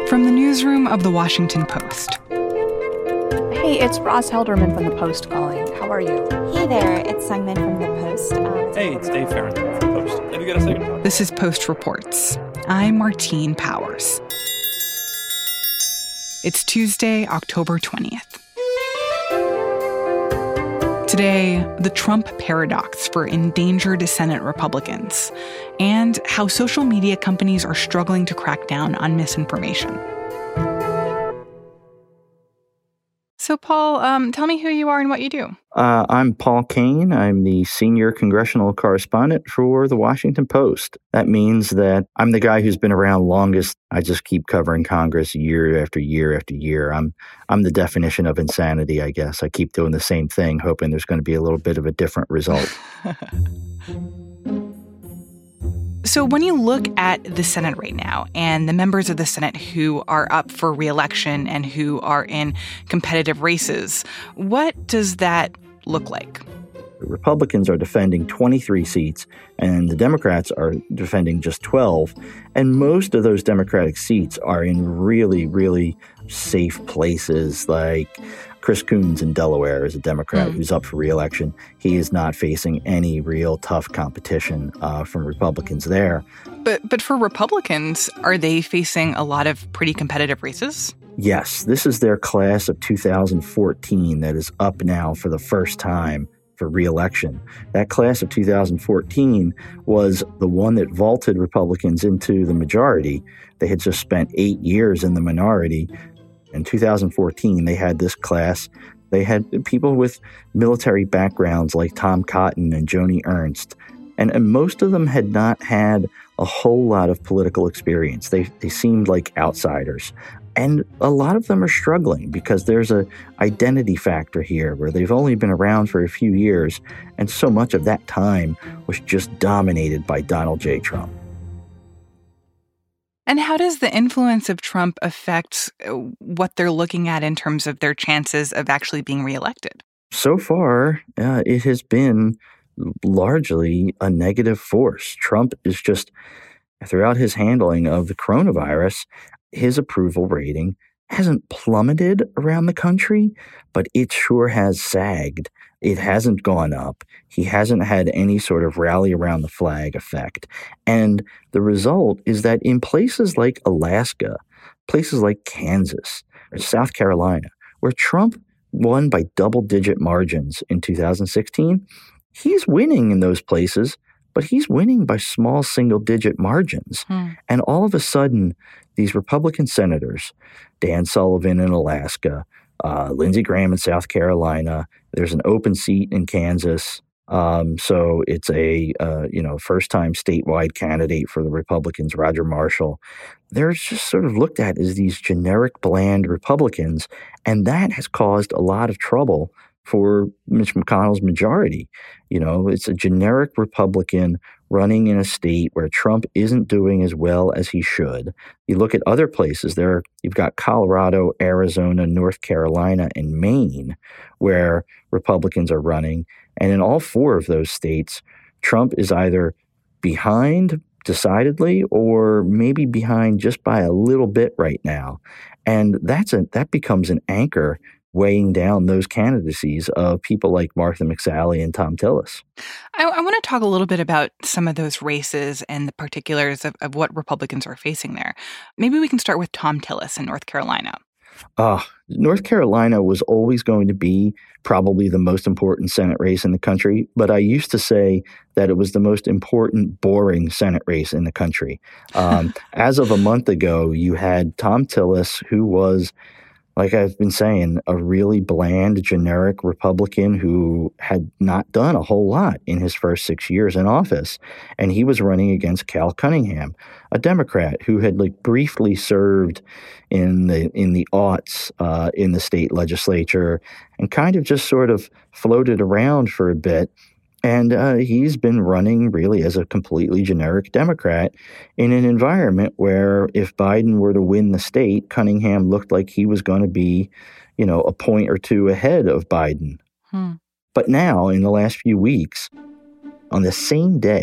From the newsroom of The Washington Post. Hey, it's Ross Helderman from The Post calling. How are you? Hey there, it's Sungmin from The Post. Hey, it's Dave Farron from The Post. Have you got a second? This is Post Reports. I'm Martine Powers. It's Tuesday, October 20th. Today, the Trump paradox for endangered Senate Republicans and how social media companies are struggling to crack down on misinformation. So, Paul, tell me who you are and what you do. I'm Paul Kane. I'm the senior congressional correspondent for The Washington Post. That means that I'm the guy who's been around longest. I just keep covering Congress year after year after year. I'm the definition of insanity, I guess. I keep doing the same thing, hoping there's going to be a little bit of a different result. So when you look at the Senate right now and the members of the Senate who are up for re-election and who are in competitive races, what does that look like? The Republicans are defending 23 seats and the Democrats are defending just 12. And most of those Democratic seats are in really, really safe places. Like Chris Coons in Delaware is a Democrat who's up for re-election. He is not facing any real tough competition from Republicans there. But for Republicans, are they facing a lot of pretty competitive races? Yes, this is their class of 2014 that is up now for the first time for re-election. That class of 2014 was the one that vaulted Republicans into the majority. They had just spent 8 years in the minority. In 2014, they had this class. They had people with military backgrounds like Tom Cotton and Joni Ernst. And most of them had not had a whole lot of political experience. They seemed like outsiders. And a lot of them are struggling because there's an identity factor here where they've only been around for a few years, and so much of that time was just dominated by Donald J. Trump. And how does the influence of Trump affect what they're looking at in terms of their chances of actually being reelected? So far, it has been largely a negative force. Trump is just, throughout his handling of the coronavirus, his approval rating hasn't plummeted around the country, but it sure has sagged. It hasn't gone up. He hasn't had any sort of rally around the flag effect. And the result is that in places like Alaska, places like Kansas, or South Carolina, where Trump won by double-digit margins in 2016, he's winning in those places, but he's winning by small single-digit margins. And all of a sudden, these Republican senators, Dan Sullivan in Alaska, Lindsey Graham in South Carolina, there's an open seat in Kansas. So it's a first-time statewide candidate for the Republicans, Roger Marshall. They're just sort of looked at as these generic, bland Republicans, and that has caused a lot of trouble for Mitch McConnell's majority. You know, it's a generic Republican running in a state where Trump isn't doing as well as he should. You look at other places there, you've got Colorado, Arizona, North Carolina, and Maine, where Republicans are running. And in all four of those states, Trump is either behind decidedly or maybe behind just by a little bit right now. And that becomes an anchor weighing down those candidacies of people like Martha McSally and Thom Tillis. I want to talk a little bit about some of those races and the particulars of what Republicans are facing there. Maybe we can start with Thom Tillis in North Carolina. North Carolina was always going to be probably the most important Senate race in the country, but I used to say that it was the most important, boring Senate race in the country. As of a month ago, you had Thom Tillis, who was, like I've been saying, a really bland, generic Republican who had not done a whole lot in his first 6 years in office. And he was running against Cal Cunningham, a Democrat who had briefly served in the aughts in the state legislature and kind of just sort of floated around for a bit. And he's been running really as a completely generic Democrat in an environment where if Biden were to win the state, Cunningham looked like he was going to be, a point or two ahead of Biden. But now, in the last few weeks, on the same day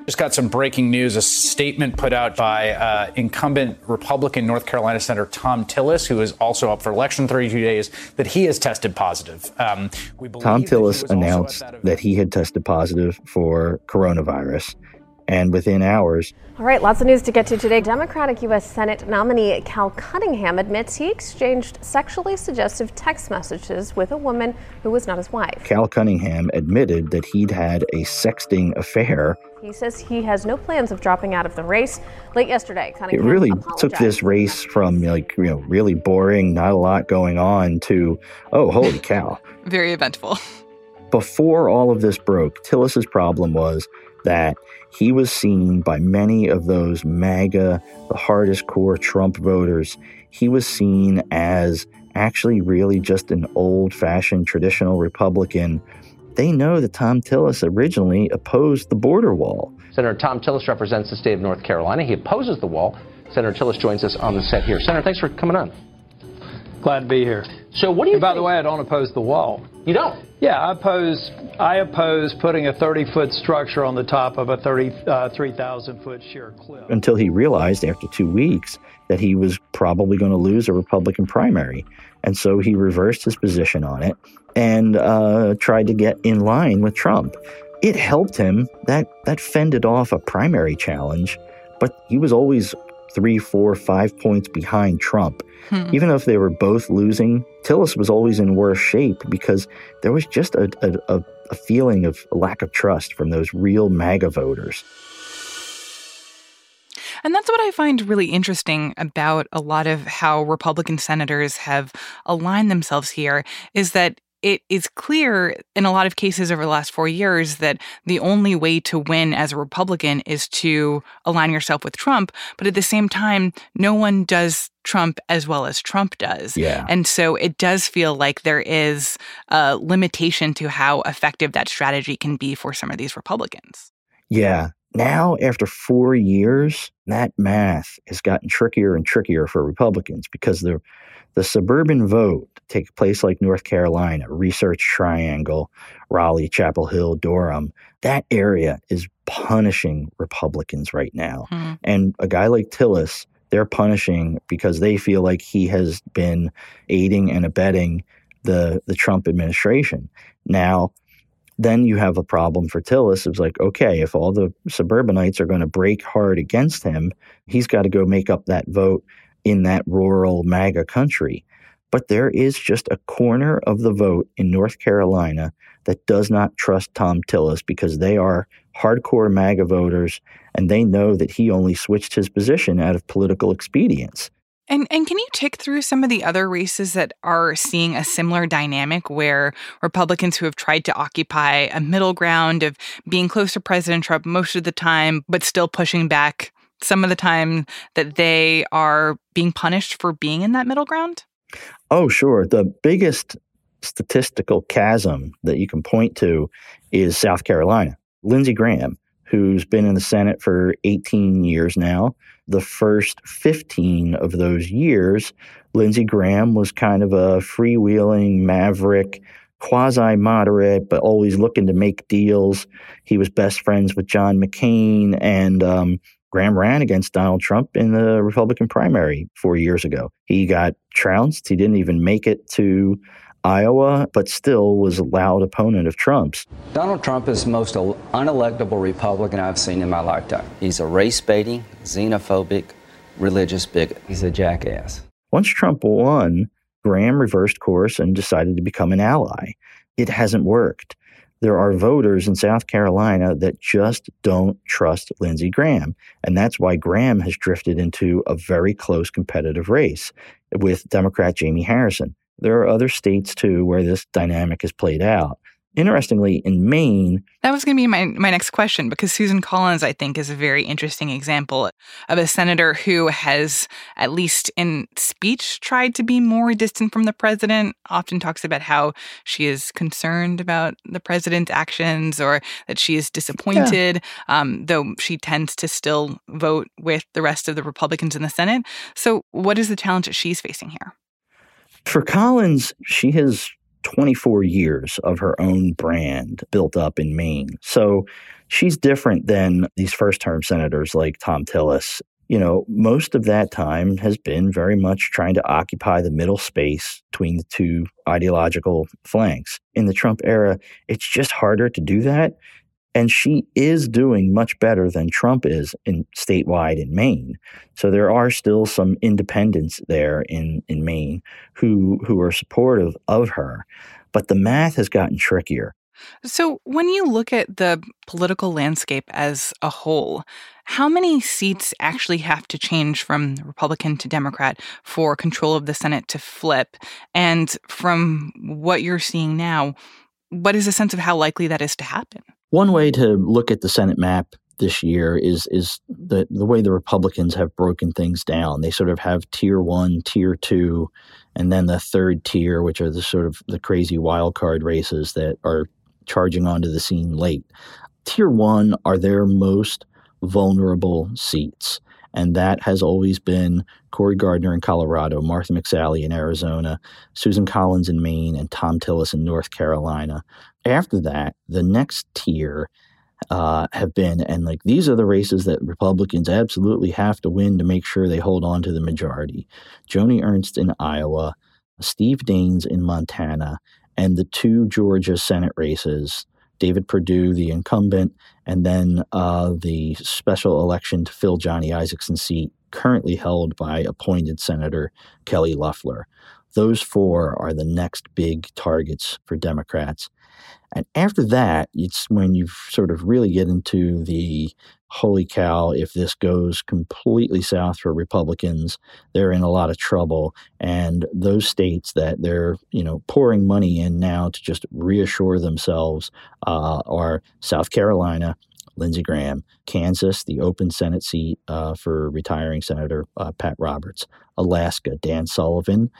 Just got some breaking news, a statement put out by incumbent Republican North Carolina Senator Thom Tillis, who is also up for election 32 days, that he has tested positive. Thom Tillis announced that he had tested positive for coronavirus, and within hours... All right, lots of news to get to today. Democratic U.S. Senate nominee Cal Cunningham admits he exchanged sexually suggestive text messages with a woman who was not his wife. Cal Cunningham admitted that he'd had a sexting affair. He says he has no plans of dropping out of the race. Late yesterday, Cunningham It really took this race from really boring, not a lot going on, to, oh, holy cow. Very eventful. Before all of this broke, Tillis's problem was that he was seen by many of those MAGA, the hardest core Trump voters, he was seen as actually really just an old-fashioned traditional Republican. They know that Thom Tillis originally opposed the border wall. Senator Thom Tillis represents the state of North Carolina. He opposes the wall. Senator Tillis joins us on the set here. Senator, thanks for coming on. Glad to be here. So what do you think? By the way, I don't oppose the wall. You don't? Yeah, I oppose putting a 30-foot structure on the top of a 3,000-foot sheer cliff. Until he realized after 2 weeks that he was probably going to lose a Republican primary. And so he reversed his position on it and tried to get in line with Trump. It helped him. That fended off a primary challenge, but he was always 3, 4, 5 points behind Trump. Even if they were both losing, Tillis was always in worse shape because there was just a feeling of a lack of trust from those real MAGA voters. And that's what I find really interesting about a lot of how Republican senators have aligned themselves here, is that it is clear in a lot of cases over the last 4 years that the only way to win as a Republican is to align yourself with Trump. But at the same time, no one does Trump as well as Trump does. Yeah. And so it does feel like there is a limitation to how effective that strategy can be for some of these Republicans. Yeah. Now, after 4 years, that math has gotten trickier and trickier for Republicans because the suburban vote, take a place like North Carolina, Research Triangle, Raleigh, Chapel Hill, Durham, that area is punishing Republicans right now. And a guy like Tillis, they're punishing because they feel like he has been aiding and abetting the Trump administration. Now, then you have a problem for Tillis. It's like, okay, if all the suburbanites are going to break hard against him, he's got to go make up that vote in that rural MAGA country. But there is just a corner of the vote in North Carolina that does not trust Thom Tillis because they are hardcore MAGA voters, and they know that he only switched his position out of political expedience. And can you tick through some of the other races that are seeing a similar dynamic where Republicans who have tried to occupy a middle ground of being close to President Trump most of the time, but still pushing back some of the time, that they are being punished for being in that middle ground? Oh, sure. The biggest statistical chasm that you can point to is South Carolina. Lindsey Graham, who's been in the Senate for 18 years now. The first 15 of those years, Lindsey Graham was kind of a freewheeling maverick, quasi-moderate, but always looking to make deals. He was best friends with John McCain, and Graham ran against Donald Trump in the Republican primary 4 years ago. He got trounced. He didn't even make it to Iowa, but still was a loud opponent of Trump's. Donald Trump is the most unelectable Republican I've seen in my lifetime. He's a race-baiting, xenophobic, religious bigot. He's a jackass. Once Trump won, Graham reversed course and decided to become an ally. It hasn't worked. There are voters in South Carolina that just don't trust Lindsey Graham. And that's why Graham has drifted into a very close competitive race with Democrat Jamie Harrison. There are other states, too, where this dynamic is played out. Interestingly, in Maine... That was going to be my next question, because Susan Collins, I think, is a very interesting example of a senator who has, at least in speech, tried to be more distant from the president, often talks about how she is concerned about the president's actions or that she is disappointed, though she tends to still vote with the rest of the Republicans in the Senate. So what is the challenge that she's facing here? For Collins, she has 24 years of her own brand built up in Maine. So she's different than these first-term senators like Thom Tillis. Most of that time has been very much trying to occupy the middle space between the two ideological flanks. In the Trump era, it's just harder to do that. And she is doing much better than Trump is in statewide in Maine. So there are still some independents there in Maine who are supportive of her. But the math has gotten trickier. So when you look at the political landscape as a whole, how many seats actually have to change from Republican to Democrat for control of the Senate to flip? And from what you're seeing now, what is a sense of how likely that is to happen? One way to look at the Senate map this year is the way the Republicans have broken things down. They sort of have tier 1, tier 2, and then the third tier, which are the sort of the crazy wild card races that are charging onto the scene late. Tier 1 are their most vulnerable seats, and that has always been Cory Gardner in Colorado, Martha McSally in Arizona, Susan Collins in Maine, and Thom Tillis in North Carolina. After that, the next tier have been, and these are the races that Republicans absolutely have to win to make sure they hold on to the majority. Joni Ernst in Iowa, Steve Daines in Montana, and the two Georgia Senate races, David Perdue, the incumbent, and then the special election to fill Johnny Isakson's seat, currently held by appointed Senator Kelly Loeffler. Those four are the next big targets for Democrats. And after that, it's when you sort of really get into the holy cow, if this goes completely south for Republicans, they're in a lot of trouble. And those states that they're, pouring money in now to just reassure themselves are South Carolina, Lindsey Graham, Kansas, the open Senate seat for retiring Senator Pat Roberts, Alaska, Dan Sullivan,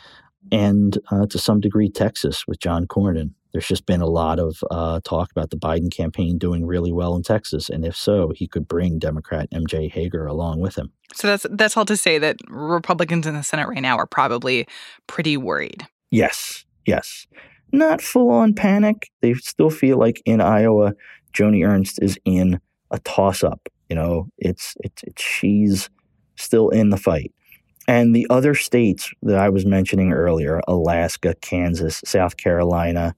and to some degree Texas with John Cornyn. There's just been a lot of talk about the Biden campaign doing really well in Texas, and if so, he could bring Democrat M.J. Hager along with him. So that's all to say that Republicans in the Senate right now are probably pretty worried. Yes. Not full-on panic. They still feel like in Iowa, Joni Ernst is in a toss-up. She's still in the fight. And the other states that I was mentioning earlier, Alaska, Kansas, South Carolina,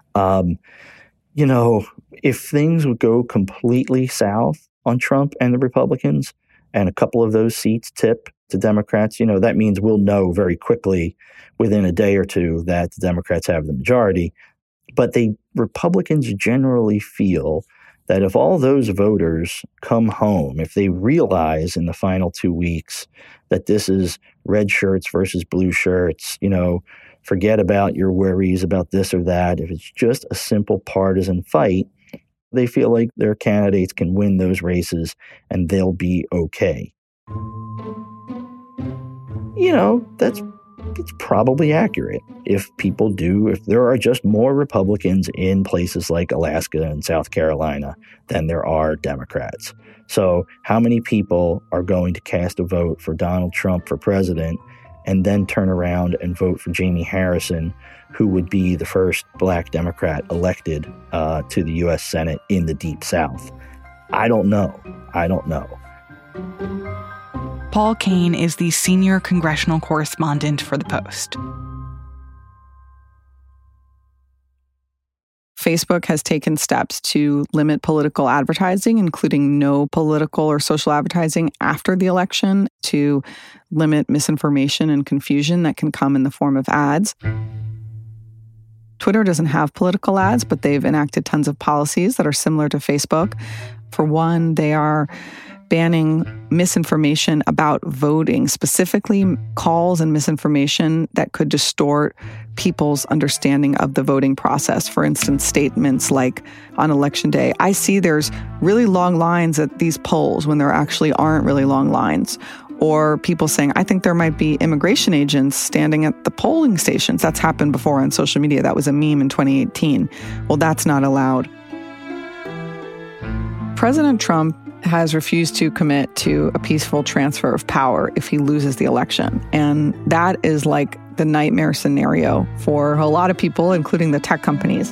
if things would go completely south on Trump and the Republicans, and a couple of those seats tip to Democrats, that means we'll know very quickly within a day or two that the Democrats have the majority. But Republicans generally feel that if all those voters come home, if they realize in the final 2 weeks that this is red shirts versus blue shirts, forget about your worries about this or that. If it's just a simple partisan fight, they feel like their candidates can win those races and they'll be okay. It's probably accurate. If there are just more Republicans in places like Alaska and South Carolina than there are Democrats. So how many people are going to cast a vote for Donald Trump for president and then turn around and vote for Jamie Harrison, who would be the first Black Democrat elected to the U.S. Senate in the Deep South? I don't know. Paul Kane is the senior congressional correspondent for The Post. Facebook has taken steps to limit political advertising, including no political or social advertising after the election, to limit misinformation and confusion that can come in the form of ads. Twitter doesn't have political ads, but they've enacted tons of policies that are similar to Facebook. For one, they are banning misinformation about voting, specifically calls and misinformation that could distort people's understanding of the voting process. For instance, statements like on Election Day, I see there's really long lines at these polls when there actually aren't really long lines. Or people saying, I think there might be immigration agents standing at the polling stations. That's happened before on social media. That was a meme in 2018. Well, that's not allowed. President Trump has refused to commit to a peaceful transfer of power if he loses the election. And that is like the nightmare scenario for a lot of people, including the tech companies.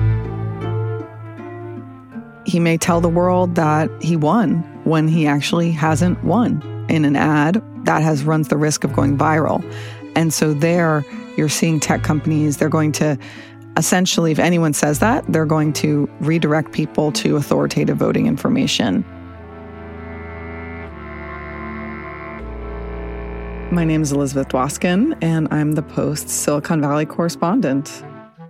He may tell the world that he won when he actually hasn't won in an ad that runs the risk of going viral. And so there you're seeing tech companies, they're going to essentially, if anyone says that, they're going to redirect people to authoritative voting information. My name is Elizabeth Dwoskin, and I'm the Post's Silicon Valley correspondent.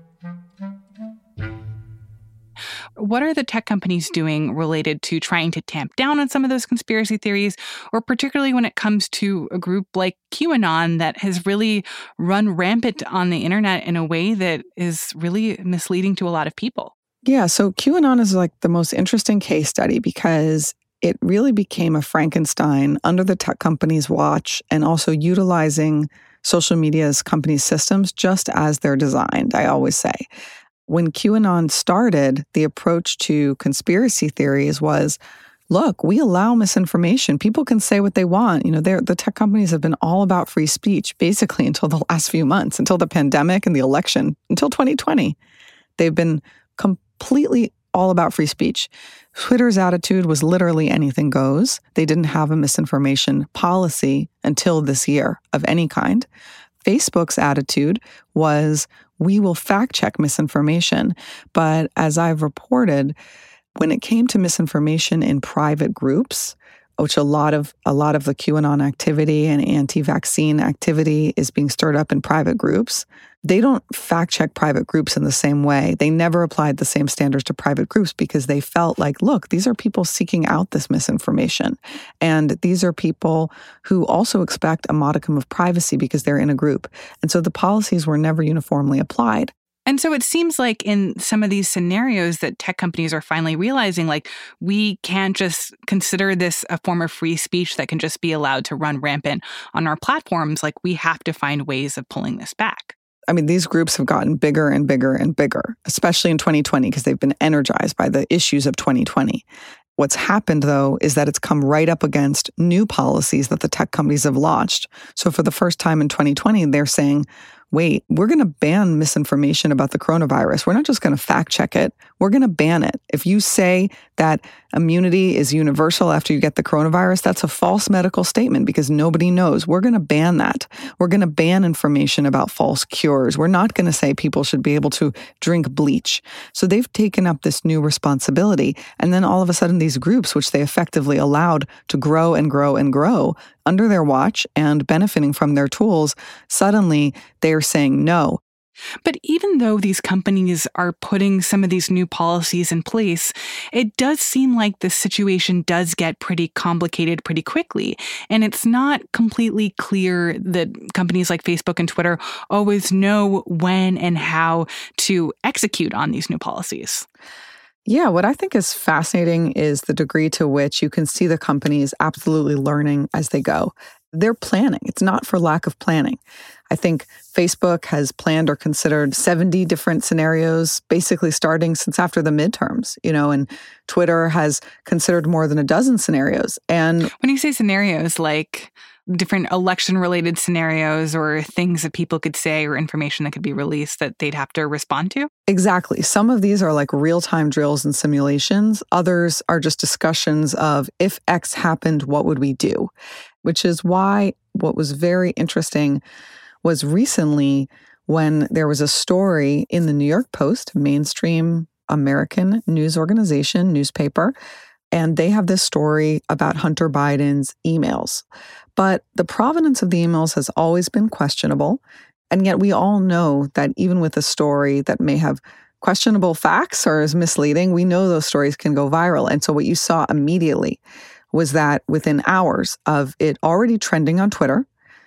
What are the tech companies doing related to trying to tamp down on some of those conspiracy theories, or particularly when it comes to a group like QAnon that has really run rampant on the internet in a way that is really misleading to a lot of people? Yeah, so QAnon is like the most interesting case study because it really became a Frankenstein under the tech companies' watch and also utilizing social media's companies' systems just as they're designed, I always say. When QAnon started, the approach to conspiracy theories was, look, we allow misinformation. People can say what they want. The tech companies have been all about free speech, basically until the last few months, until the pandemic and the election, until 2020. They've been completely all about free speech. Twitter's attitude was literally anything goes. They didn't have a misinformation policy until this year of any kind. Facebook's attitude was, we will fact check misinformation. But as I've reported, when it came to misinformation in private groups, which a lot of the QAnon activity and anti-vaccine activity is being stirred up in private groups, they don't fact check private groups in the same way. They never applied the same standards to private groups because they felt like, look, these are people seeking out this misinformation. And these are people who also expect a modicum of privacy because they're in a group. And so the policies were never uniformly applied. And so it seems like in some of these scenarios that tech companies are finally realizing, like, we can't just consider this a form of free speech that can just be allowed to run rampant on our platforms. Like, we have to find ways of pulling this back. I mean, these groups have gotten bigger and bigger and bigger, especially in 2020, because they've been energized by the issues of 2020. What's happened, though, is that it's come right up against new policies that the tech companies have launched. So for the first time in 2020, they're saying, wait, we're going to ban misinformation about the coronavirus. We're not just going to fact check it. We're going to ban it. If you say that immunity is universal after you get the coronavirus, that's a false medical statement because nobody knows. We're going to ban that. We're going to ban information about false cures. We're not going to say people should be able to drink bleach. So they've taken up this new responsibility. And then all of a sudden, these groups, which they effectively allowed to grow and grow and grow under their watch and benefiting from their tools, suddenly they're saying no. But even though these companies are putting some of these new policies in place, it does seem like the situation does get pretty complicated pretty quickly. And it's not completely clear that companies like Facebook and Twitter always know when and how to execute on these new policies. Yeah, what I think is fascinating is the degree to which you can see the companies absolutely learning as they go. They're planning. It's not for lack of planning. I think Facebook has planned or considered 70 different scenarios, basically starting since after the midterms, and Twitter has considered more than a dozen scenarios. And when you say scenarios, like different election-related scenarios or things that people could say or information that could be released that they'd have to respond to? Exactly. Some of these are like real-time drills and simulations. Others are just discussions of if X happened, what would we do? Which is why what was very interesting was recently when there was a story in the New York Post, mainstream American news organization, newspaper, and they have this story about Hunter Biden's emails. But the provenance of the emails has always been questionable. And yet we all know that even with a story that may have questionable facts or is misleading, we know those stories can go viral. And so what you saw immediately was that within hours of it already trending on Twitter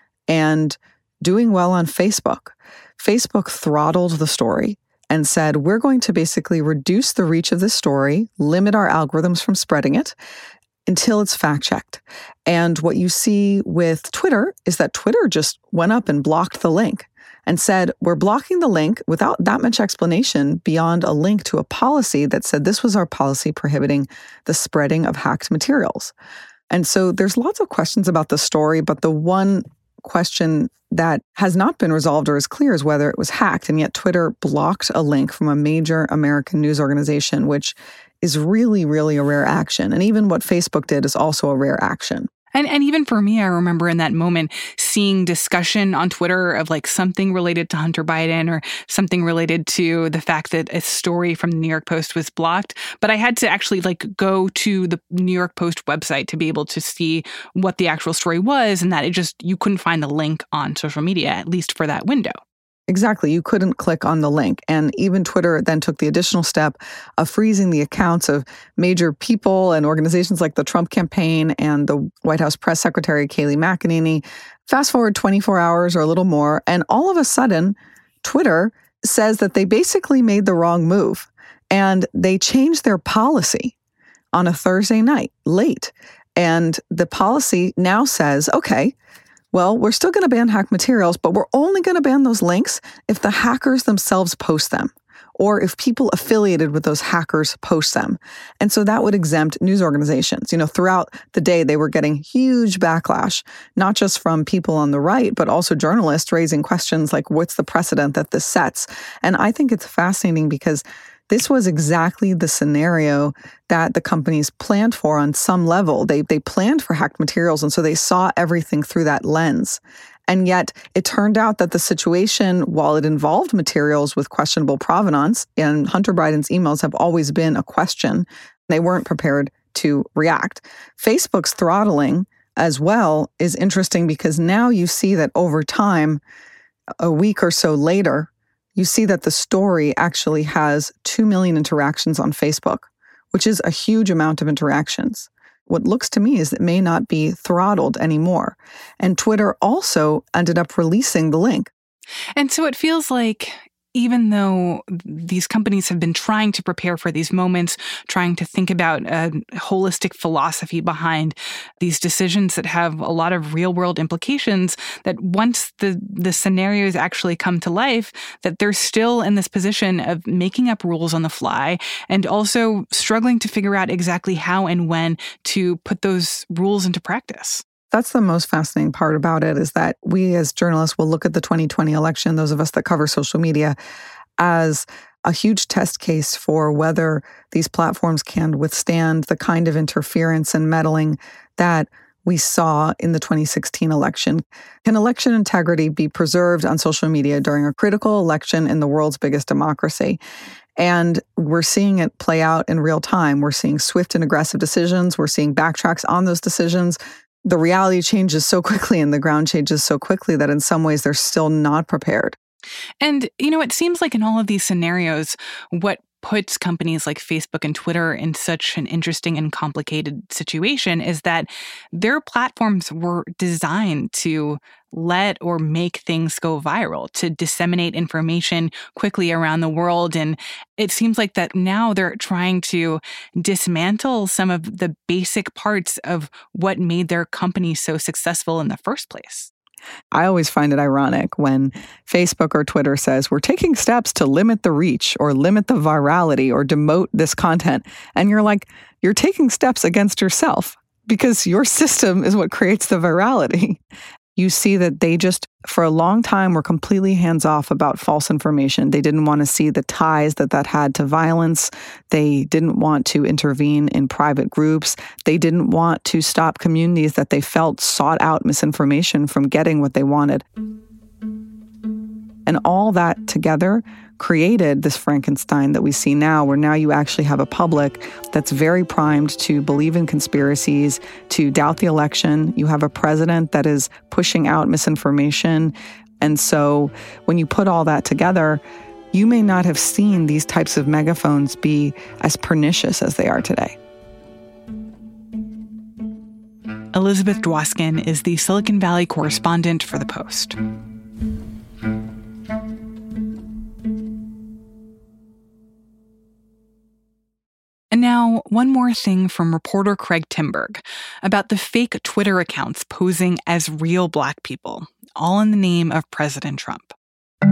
and doing well on Facebook, Facebook throttled the story and said, we're going to basically reduce the reach of this story, limit our algorithms from spreading it until it's fact-checked. And what you see with Twitter is that Twitter just went up and blocked the link. and said, we're blocking the link without that much explanation beyond a link to a policy that said this was our policy prohibiting the spreading of hacked materials. And so there's lots of questions about the story, but the one question that has not been resolved or is clear is whether it was hacked. And yet Twitter blocked a link from a major American news organization, which is really, really a rare action. And even what Facebook did is also a rare action. And even for me, I remember in that moment seeing discussion on Twitter of like something related to Hunter Biden or something related to the fact that a story from the New York Post was blocked. But I had to actually like go to the New York Post website to be able to see what the actual story was, and that you couldn't find the link on social media, at least for that window. Exactly. You couldn't click on the link. And even Twitter then took the additional step of freezing the accounts of major people and organizations like the Trump campaign and the White House press secretary, Kayleigh McEnany. Fast forward 24 hours or a little more, and all of a sudden, Twitter says that they basically made the wrong move. And they changed their policy on a Thursday night, late. And the policy now says, okay, well, we're still going to ban hacked materials, but we're only going to ban those links if the hackers themselves post them or if people affiliated with those hackers post them. And so that would exempt news organizations. You know, throughout the day, they were getting huge backlash, not just from people on the right, but also journalists raising questions like, what's the precedent that this sets? And I think it's fascinating because this was exactly the scenario that the companies planned for on some level. They planned for hacked materials, and so they saw everything through that lens. And yet it turned out that the situation, while it involved materials with questionable provenance, and Hunter Biden's emails have always been a question, they weren't prepared to react. Facebook's throttling as well is interesting because now you see that over time, a week or so later, you see that the story actually has 2 million interactions on Facebook, which is a huge amount of interactions. What looks to me is it may not be throttled anymore. And Twitter also ended up releasing the link. And so it feels like even though these companies have been trying to prepare for these moments, trying to think about a holistic philosophy behind these decisions that have a lot of real-world implications, that once the scenarios actually come to life, that they're still in this position of making up rules on the fly and also struggling to figure out exactly how and when to put those rules into practice. That's the most fascinating part about it, is that we as journalists will look at the 2020 election, those of us that cover social media, as a huge test case for whether these platforms can withstand the kind of interference and meddling that we saw in the 2016 election. Can election integrity be preserved on social media during a critical election in the world's biggest democracy? And we're seeing it play out in real time. We're seeing swift and aggressive decisions. We're seeing backtracks on those decisions. The reality changes so quickly and the ground changes so quickly that in some ways they're still not prepared. And, you know, it seems like in all of these scenarios, what puts companies like Facebook and Twitter in such an interesting and complicated situation is that their platforms were designed to let or make things go viral, to disseminate information quickly around the world. And it seems like that now they're trying to dismantle some of the basic parts of what made their company so successful in the first place. I always find it ironic when Facebook or Twitter says, we're taking steps to limit the reach or limit the virality or demote this content. And you're like, you're taking steps against yourself because your system is what creates the virality. You see that they just, for a long time, were completely hands-off about false information. They didn't want to see the ties that had to violence. They didn't want to intervene in private groups. They didn't want to stop communities that they felt sought out misinformation from getting what they wanted. And all that together created this Frankenstein that we see now, where now you actually have a public that's very primed to believe in conspiracies, to doubt the election. You have a president that is pushing out misinformation. And so when you put all that together, you may not have seen these types of megaphones be as pernicious as they are today. Elizabeth Dwoskin is the Silicon Valley correspondent for The Post. And now, one more thing from reporter Craig Timberg about the fake Twitter accounts posing as real Black people, all in the name of President Trump.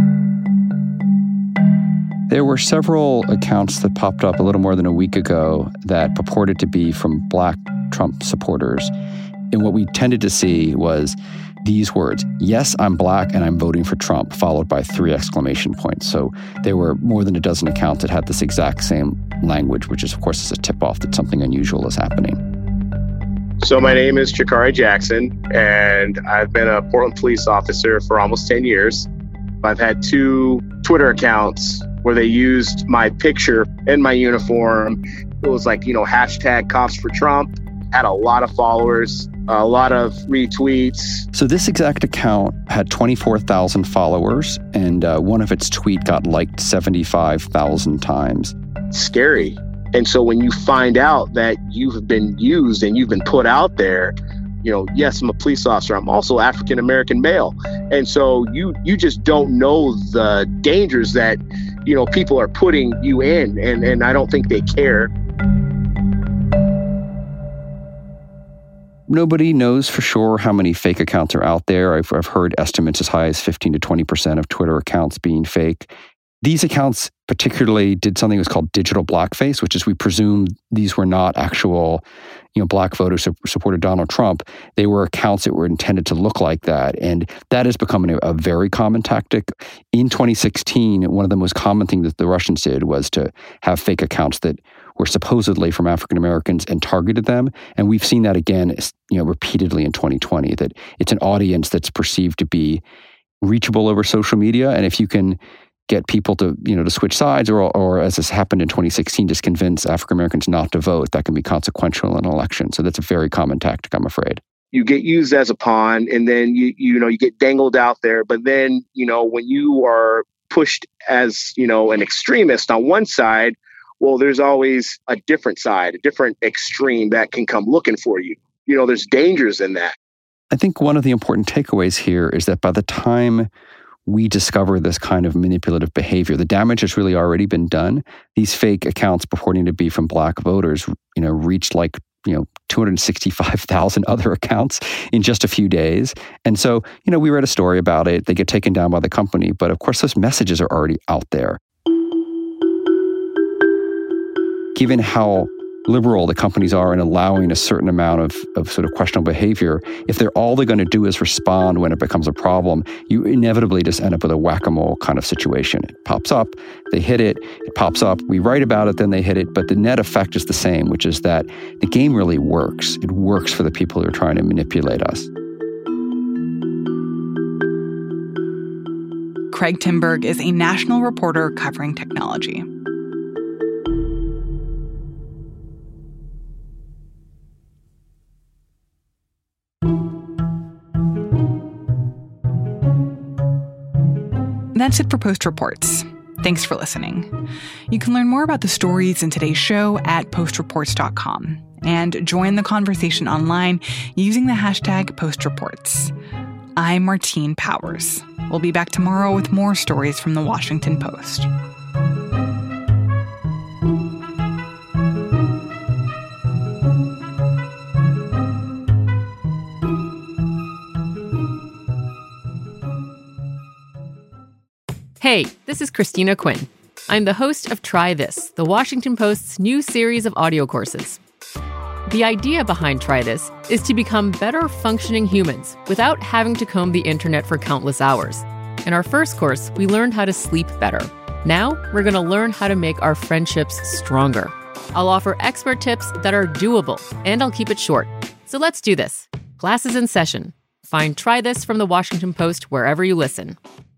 There were several accounts that popped up a little more than a week ago that purported to be from Black Trump supporters. And what we tended to see was these words, "Yes, I'm Black and I'm voting for Trump," followed by 3 exclamation points. So there were more than a dozen accounts that had this exact same language, which is, of course, is a tip-off that something unusual is happening. So my name is Jakari Jackson, and I've been a Portland police officer for almost 10 years. I've had 2 Twitter accounts where they used my picture in my uniform. It was like, hashtag cops for Trump, had a lot of followers, a lot of retweets. So this exact account had 24,000 followers, and one of its tweets got liked 75,000 times. Scary. And so when you find out that you've been used and you've been put out there, yes, I'm a police officer. I'm also African-American male. And so you just don't know the dangers that, people are putting you in. And I don't think they care. Nobody knows for sure how many fake accounts are out there. I've heard estimates as high as 15 to 20% of Twitter accounts being fake. These accounts particularly did something that was called digital blackface, which is we presume these were not actual, Black voters who supported Donald Trump. They were accounts that were intended to look like that. And that is becoming a very common tactic. In 2016, one of the most common things that the Russians did was to have fake accounts that were supposedly from African Americans and targeted them. And we've seen that again, repeatedly in 2020, that it's an audience that's perceived to be reachable over social media. And if you can get people to, to switch sides or as this happened in 2016, just convince African Americans not to vote, that can be consequential in an election. So that's a very common tactic, I'm afraid. You get used as a pawn, and then you get dangled out there. But then, when you are pushed as, an extremist on one side, well, there's always a different side, a different extreme that can come looking for you. There's dangers in that. I think one of the important takeaways here is that by the time we discover this kind of manipulative behavior, the damage has really already been done. These fake accounts purporting to be from Black voters, reached 265,000 other accounts in just a few days. And so, we read a story about it. They get taken down by the company. But of course, those messages are already out there. Given how liberal the companies are in allowing a certain amount of sort of questionable behavior, if all they're going to do is respond when it becomes a problem, you inevitably just end up with a whack-a-mole kind of situation. It pops up, they hit it, it pops up, we write about it, then they hit it, but the net effect is the same, which is that the game really works. It works for the people who are trying to manipulate us. Craig Timberg is a national reporter covering technology. That's it for Post Reports. Thanks for listening. You can learn more about the stories in today's show at postreports.com and join the conversation online using the hashtag #PostReports. I'm Martine Powers. We'll be back tomorrow with more stories from the Washington Post. Hey, this is Christina Quinn. I'm the host of Try This, the Washington Post's new series of audio courses. The idea behind Try This is to become better functioning humans without having to comb the internet for countless hours. In our first course, we learned how to sleep better. Now, we're going to learn how to make our friendships stronger. I'll offer expert tips that are doable, and I'll keep it short. So let's do this. Class is in session. Find Try This from the Washington Post wherever you listen.